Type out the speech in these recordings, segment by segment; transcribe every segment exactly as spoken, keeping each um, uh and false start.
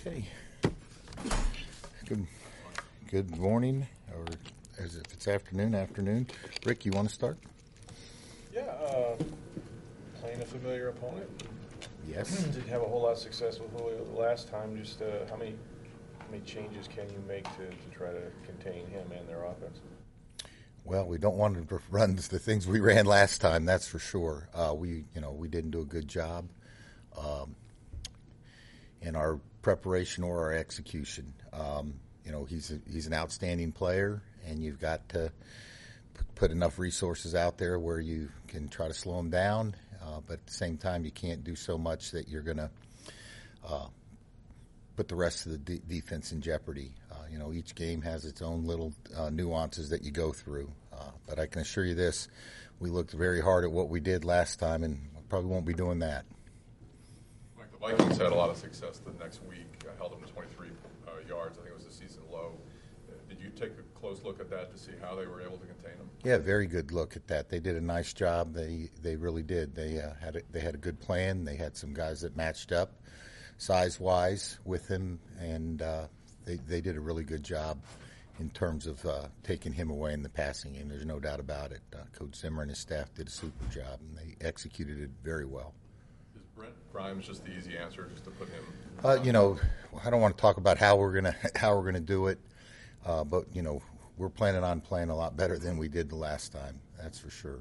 Okay. Good, good morning, or as if it's afternoon, afternoon. Rick, you want to start? Yeah, uh, playing a familiar opponent. Yes. Didn't have a whole lot of success with Julio the last time. Just uh, how many how many changes can you make to, to try to contain him and their offense? Well, we don't want to run the things we ran last time. That's for sure. Uh, we, you know, we didn't do a good job um, in our preparation or our execution. Um, you know, he's a, he's an outstanding player, and you've got to p- put enough resources out there where you can try to slow him down. Uh, but at the same time, you can't do so much that you're going to uh, put the rest of the de- defense in jeopardy. Uh, you know, each game has its own little uh, nuances that you go through. Uh, but I can assure you this, we looked very hard at what we did last time, and probably won't be doing that. Mike, the Vikings had a lot of success the next week. I held them to twenty-three uh, yards. I think it was the season low. Uh, did you take a close look at that to see how they were able to contain them? Yeah, very good look at that. They did a nice job. They they really did. They uh, had a, they had a good plan. They had some guys that matched up size wise with him, and uh, they they did a really good job in terms of uh, taking him away in the passing game. There's no doubt about it. Uh, Coach Zimmer and his staff did a super job, and they executed it very well. Is Brent Grimes just the easy answer, just to put him? Uh, you know, I don't want to talk about how we're gonna how we're gonna do it, uh, but you know, we're planning on playing a lot better than we did the last time. That's for sure.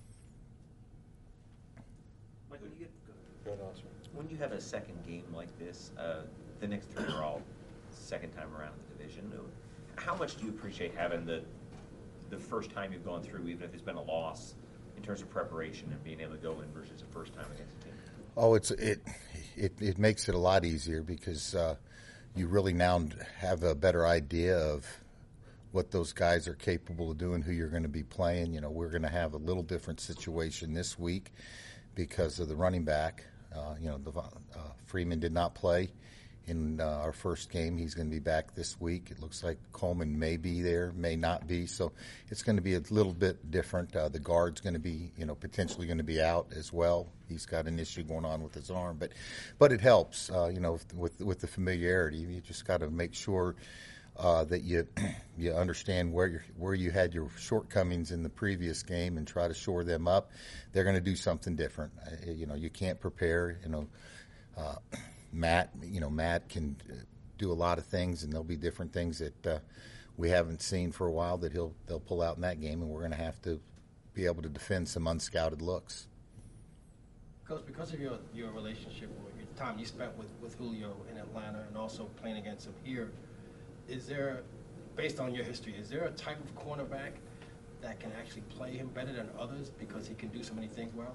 Mike, when you get Go ahead, Oscar. when you have a second game like this, uh, the next three are all second time around in the division. How much do you appreciate having the the first time you've gone through, even if it's been a loss, in terms of preparation and being able to go in versus the first time against a team? Oh, it's it it it makes it a lot easier because uh, you really now have a better idea of what those guys are capable of doing, who you're going to be playing. You know, we're going to have a little different situation this week because of the running back. Uh, you know, the, uh, Freeman did not play in uh, our first game. He's going to be back this week. It looks like Coleman may be there, may not be. So it's going to be a little bit different. Uh, the guard's going to be, you know, potentially going to be out as well. He's got an issue going on with his arm, but but it helps, uh, you know, with with the familiarity. You just got to make sure uh, that you you understand where you where you had your shortcomings in the previous game and try to shore them up. They're going to do something different. Uh, you know, you can't prepare. You know. Uh, Matt, you know, Matt can do a lot of things, and there'll be different things that uh, we haven't seen for a while that he'll they'll pull out in that game, and we're going to have to be able to defend some unscouted looks. Coach, because of your, your relationship or your time you spent with, with Julio in Atlanta and also playing against him here, is there, based on your history, is there a type of cornerback that can actually play him better than others because he can do so many things well?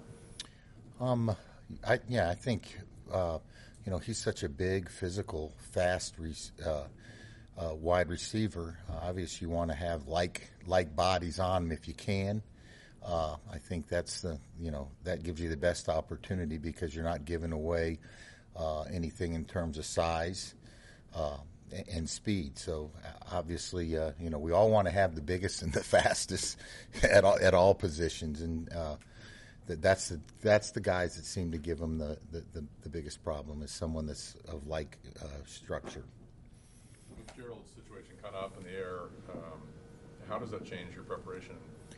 Um, I yeah, I think. Uh, You know, he's such a big, physical, fast, uh, uh, wide receiver. Uh, obviously, you want to have like like bodies on him if you can. Uh, I think that's the you know that gives you the best opportunity because you're not giving away uh, anything in terms of size uh, and speed. So obviously, uh, you know, we all want to have the biggest and the fastest at all, at all positions, and uh, That's the that's the guys that seem to give them the, the, the, the biggest problem is someone that's of like uh, structure. With Gerald's situation kind of up in the air, um, how does that change your preparation?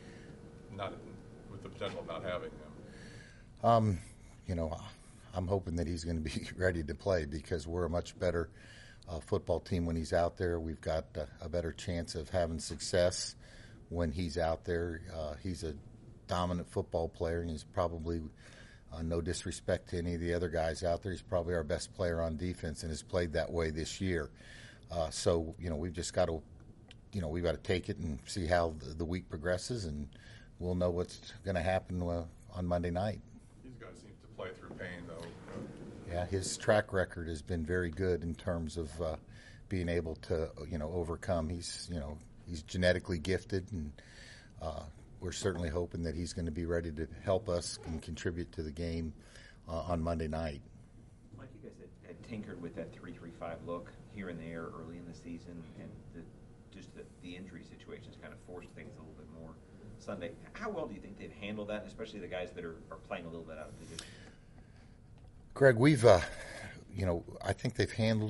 Not with the potential of not having him. Um, you know, I'm hoping that he's going to be ready to play because we're a much better uh, football team when he's out there. We've got uh, a better chance of having success when he's out there. Uh, he's a dominant football player, and he's probably, uh, no disrespect to any of the other guys out there, he's probably our best player on defense and has played that way this year. Uh, so, you know, we've just got to, you know, we've got to take it and see how the, the week progresses, and we'll know what's going to happen uh, on Monday night. These guys seem to play through pain, though. Yeah, his track record has been very good in terms of uh, being able to, you know, overcome. He's, you know, he's genetically gifted, and uh, we're certainly hoping that he's going to be ready to help us and contribute to the game uh, on Monday night. Mike, you guys had, had tinkered with that three three five look here and there early in the season, and the, just the, the injury situations kind of forced things a little bit more Sunday. How well do you think they've handled that, especially the guys that are, are playing a little bit out of position? Greg, we've, uh, you know, I think they've handled it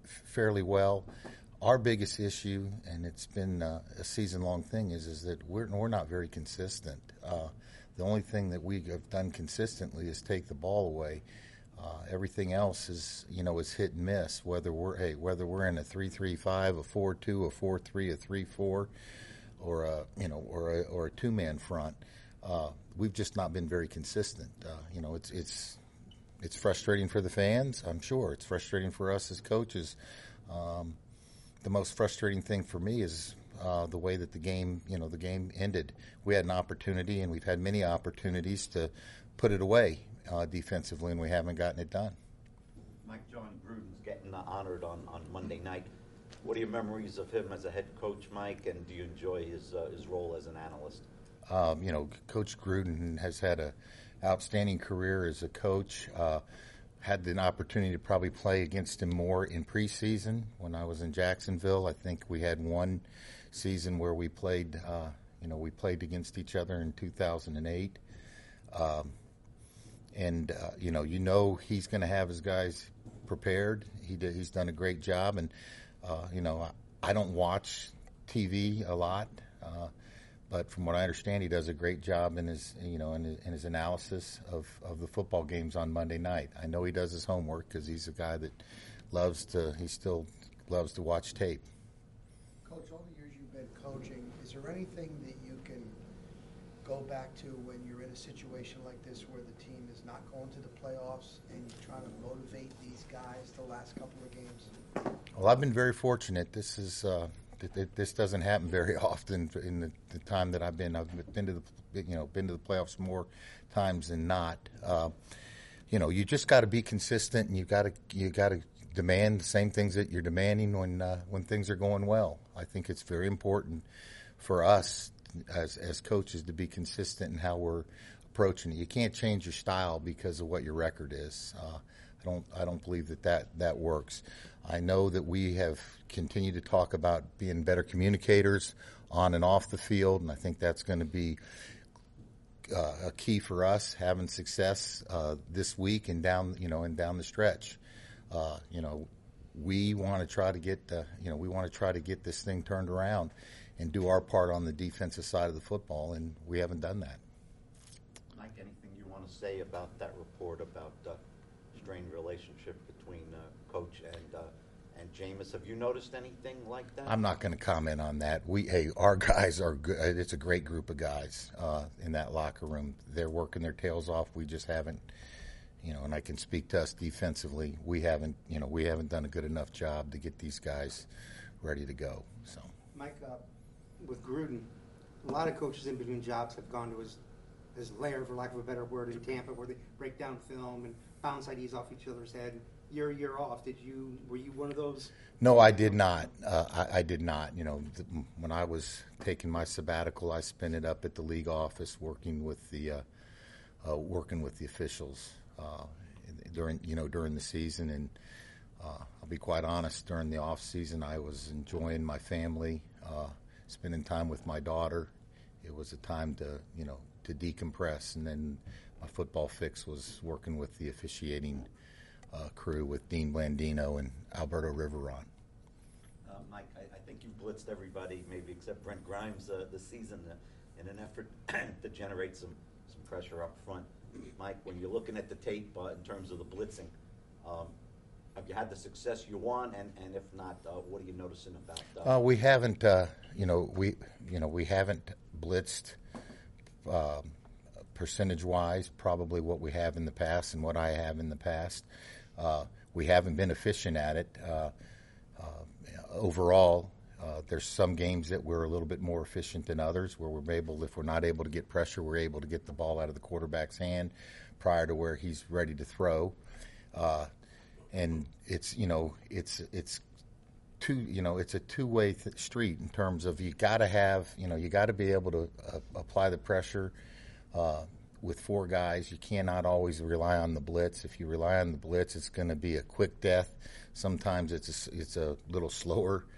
fairly well. Our biggest issue, and it's been uh, a season-long thing, is is that we're we're not very consistent. Uh, the only thing that we have done consistently is take the ball away. Uh, everything else is, you know, is hit and miss. Whether we're hey, whether we're in a three three five, a four two, a four three, a three four, or a you know, or a or a two man front, uh, we've just not been very consistent. Uh, you know, it's it's it's frustrating for the fans. I'm sure it's frustrating for us as coaches. Um, the most frustrating thing for me is uh, the way that the game, you know, the game ended. We had an opportunity, and we've had many opportunities to put it away uh, defensively, and we haven't gotten it done. Mike, John Gruden's getting honored on, on Monday night. What are your memories of him as a head coach, Mike, and do you enjoy his uh, his role as an analyst? Um, you know, Coach Gruden has had an outstanding career as a coach. Uh, had the opportunity to probably play against him more in preseason when I was in Jacksonville. I think we had one season where we played, uh, you know, we played against each other in two thousand eight. Um, and, uh, you know, you know he's going to have his guys prepared. He did, he's done a great job. And, uh, you know, I, I don't watch T V a lot. Uh, But from what I understand, he does a great job in his, you know, in his, in his analysis of, of the football games on Monday night. I know he does his homework because he's a guy that loves to. He still loves to watch tape. Coach, all the years you've been coaching, is there anything that you can go back to when you're in a situation like this where the team is not going to the playoffs and you're trying to motivate these guys the last couple of games? Well, I've been very fortunate. This is. Uh, This doesn't happen very often in the, the time that I've been. I've been to the, you know, been to the playoffs more times than not. Uh, you know, you just got to be consistent, and you got to you got to demand the same things that you're demanding when uh, when things are going well. I think it's very important for us as as coaches to be consistent in how we're approaching it. You can't change your style because of what your record is. Uh, I don't I don't believe that, that that works. I know that we have continued to talk about being better communicators on and off the field, and I think that's going to be uh, a key for us having success uh, this week and down you know and down the stretch. Uh, you know, we want to try to get uh, you know we want to try to get this thing turned around and do our part on the defensive side of the football, and we haven't done that. Mike, anything you want to say about that report about uh, strained relationship between uh, Coach and uh, and Jameis? Have you noticed anything like that? I'm not going to comment on that. We, hey, our guys are good. It's a great group of guys uh, in that locker room. They're working their tails off. We just haven't, you know. And I can speak to us defensively. We haven't, you know, we haven't done a good enough job to get these guys ready to go. So, Mike, uh, with Gruden, a lot of coaches in between jobs have gone to his his lair, for lack of a better word, in Tampa, where they break down film and bounce ideas off each other's head. Year year off, did you were you one of those? No, I did not. Uh, I, I did not. You know, th- when I was taking my sabbatical, I spent it up at the league office working with the uh, uh, working with the officials uh, during you know during the season. And uh, I'll be quite honest, during the off season, I was enjoying my family, uh, spending time with my daughter. It was a time to you know to decompress, and then my football fix was working with the officiating Uh, crew with Dean Blandino and Alberto Riveron. Uh, Mike, I, I think you blitzed everybody, maybe except Brent Grimes, uh, this season uh, in an effort to generate some, some pressure up front. Mike, when you're looking at the tape uh, in terms of the blitzing, um, have you had the success you want? And, and if not, uh, what are you noticing about? Uh, Uh, we haven't, uh, you know, we you know we haven't blitzed uh, percentage-wise probably what we have in the past and what I have in the past. Uh, we haven't been efficient at it. Uh, uh, overall, uh, there's some games that we're a little bit more efficient than others, where we're able, if we're not able to get pressure, we're able to get the ball out of the quarterback's hand prior to where he's ready to throw. Uh, and it's, you know, it's it's two, you know, it's a two-way th- street in terms of you got to have, you know, you got to be able to uh, apply the pressure. Uh, with four guys, you cannot always rely on the blitz. If you rely on the blitz, it's going to be a quick death. Sometimes it's a, it's a little slower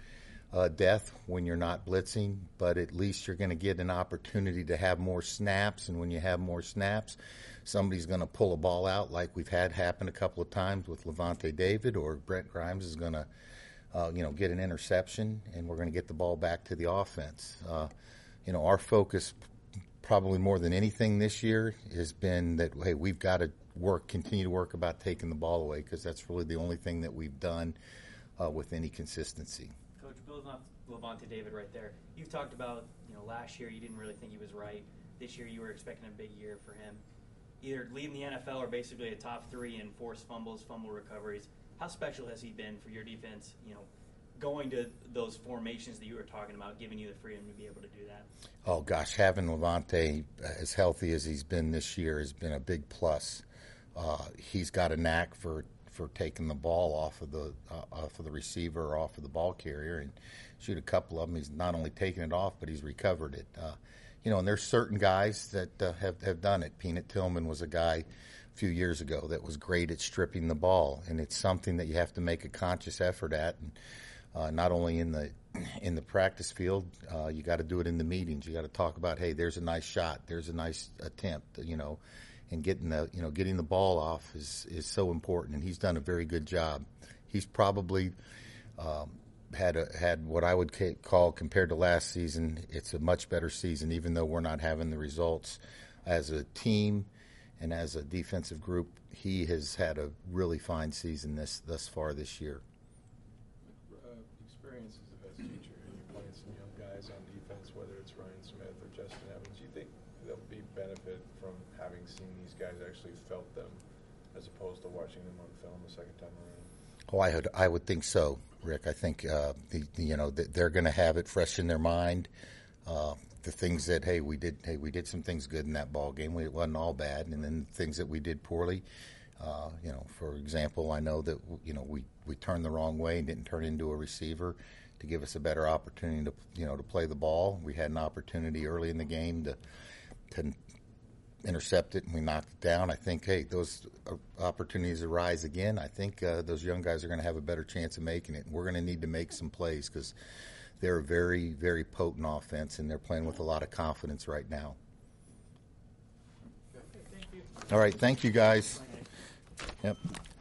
uh, death when you're not blitzing, but at least you're going to get an opportunity to have more snaps, and when you have more snaps, somebody's going to pull a ball out like we've had happen a couple of times with Levante David, or Brent Grimes is going to, uh, you know, get an interception, and we're going to get the ball back to the offense. Uh, you know, our focus probably more than anything this year has been that, hey, we've got to work, continue to work about taking the ball away, because that's really the only thing that we've done uh, with any consistency. Coach, building off Levante David right there, you've talked about, you know, last year you didn't really think he was right. This year you were expecting a big year for him, either leading the N F L or basically a top three in forced fumbles, fumble recoveries. How special has he been for your defense, you know, going to those formations that you were talking about, giving you the freedom to be able to do that? Oh, gosh, having Levante as healthy as he's been this year has been a big plus. Uh, he's got a knack for, for taking the ball off of the uh, off of the receiver or off of the ball carrier and shoot a couple of them. He's not only taken it off, but he's recovered it. Uh, you know, and there's certain guys that uh, have, have done it. Peanut Tillman was a guy a few years ago that was great at stripping the ball, and it's something that you have to make a conscious effort at. And, Uh, not only in the in the practice field, uh, you got to do it in the meetings. You got to talk about, hey, there's a nice shot, there's a nice attempt, you know, and getting the you know getting the ball off is is so important. And he's done a very good job. He's probably um, had a, had what I would ca- call, compared to last season, it's a much better season. Even though we're not having the results as a team and as a defensive group, he has had a really fine season this thus far this year. Experience is the best teacher, and you're playing some young guys on defense, whether it's Ryan Smith or Justin Evans. Do you think there'll be benefit from having seen these guys actually felt them, as opposed to watching them on film the second time around? Oh, I would, I would think so, Rick. I think uh, the, the, you know they're going to have it fresh in their mind. Uh, the things that hey we did hey we did some things good in that ball game. It wasn't all bad, and then things that we did poorly. Uh, you know, for example, I know that you know we, we turned the wrong way and didn't turn into a receiver to give us a better opportunity to you know to play the ball. We had an opportunity early in the game to to intercept it, and we knocked it down. I think, hey, those opportunities arise again. I think uh, those young guys are going to have a better chance of making it. And we're going to need to make some plays because they're a very, very potent offense, and they're playing with a lot of confidence right now. Thank you. All right, thank you, guys. Yep.